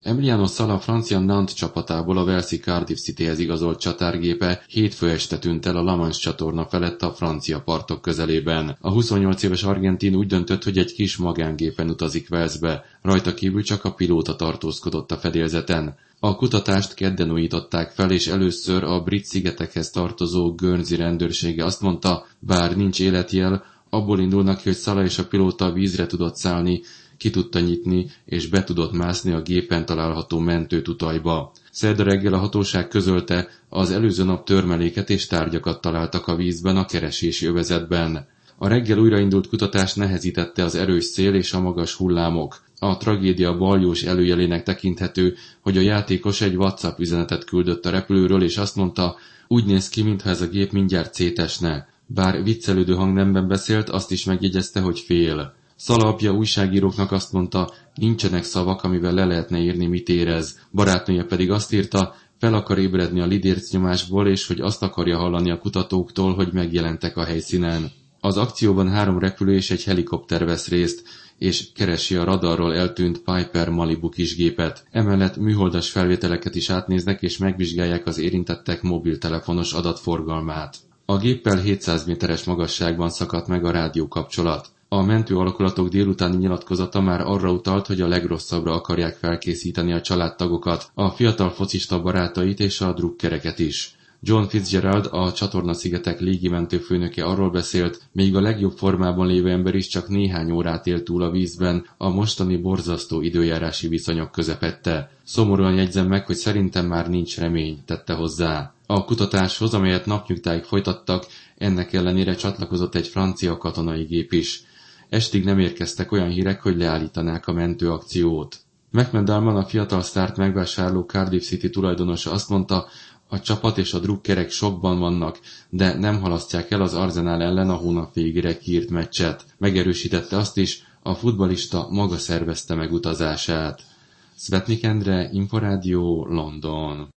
Emiliano Sala francia Nantes csapatából a walesi Cardiff Cityhez igazolt csatárgépe hétfő este tűnt el a La Manche csatorna felett a francia partok közelében. A 28 éves argentin úgy döntött, hogy egy kis magángépen utazik Walesbe, rajta kívül csak a pilóta tartózkodott a fedélzeten. A kutatást kedden újították fel, és először a brit szigetekhez tartozó Guernsey rendőrsége azt mondta, bár nincs életjel, abból indulnak ki, hogy Sala és a pilóta vízre tudott szállni, ki tudta nyitni, és be tudott mászni a gépen található mentőtutajba. Szerda reggel a hatóság közölte, az előző nap törmeléket és tárgyakat találtak a vízben a keresési övezetben. A reggel újraindult kutatás nehezítette az erős szél és a magas hullámok. A tragédia baljós előjelének tekinthető, hogy a játékos egy WhatsApp üzenetet küldött a repülőről, és azt mondta, úgy néz ki, mintha ez a gép mindjárt szétesne. Bár viccelődő hangnemben beszélt, azt is megjegyezte, hogy fél. Sala apja újságíróknak azt mondta, nincsenek szavak, amivel le lehetne írni, mit érez. Barátnője pedig azt írta, fel akar ébredni a lidércnyomásból, és hogy azt akarja hallani a kutatóktól, hogy megjelentek a helyszínen. Az akcióban 3 repülő és egy helikopter vesz részt, és keresi a radarról eltűnt Piper Malibu kisgépet. Emellett műholdas felvételeket is átnéznek, és megvizsgálják az érintettek mobiltelefonos adatforgalmát. A géppel 700 méteres magasságban szakadt meg a rádiókapcsolat. A mentő alakulatok délutáni nyilatkozata már arra utalt, hogy a legrosszabbra akarják felkészíteni a családtagokat, a fiatal focista barátait és a drukkereket is. John Fitzgerald, a csatorna-szigetek légimentő főnöke arról beszélt, még a legjobb formában lévő ember is csak néhány órát él túl a vízben, a mostani borzasztó időjárási viszonyok közepette. Szomorúan jegyzem meg, hogy szerintem már nincs remény, tette hozzá. A kutatáshoz, amelyet napnyugtáig folytattak, ennek ellenére csatlakozott egy francia katonai gép is. Estig nem érkeztek olyan hírek, hogy leállítanák a mentőakciót. McMenamin, a fiatal sztárt megvásárló Cardiff City tulajdonosa azt mondta, a csapat és a drukkerek sokban vannak, de nem halasztják el az Arsenal ellen a hónap végére kiírt meccset. Megerősítette azt is, a futballista maga szervezte meg utazását. Svetnik Endre, Inforádió, London.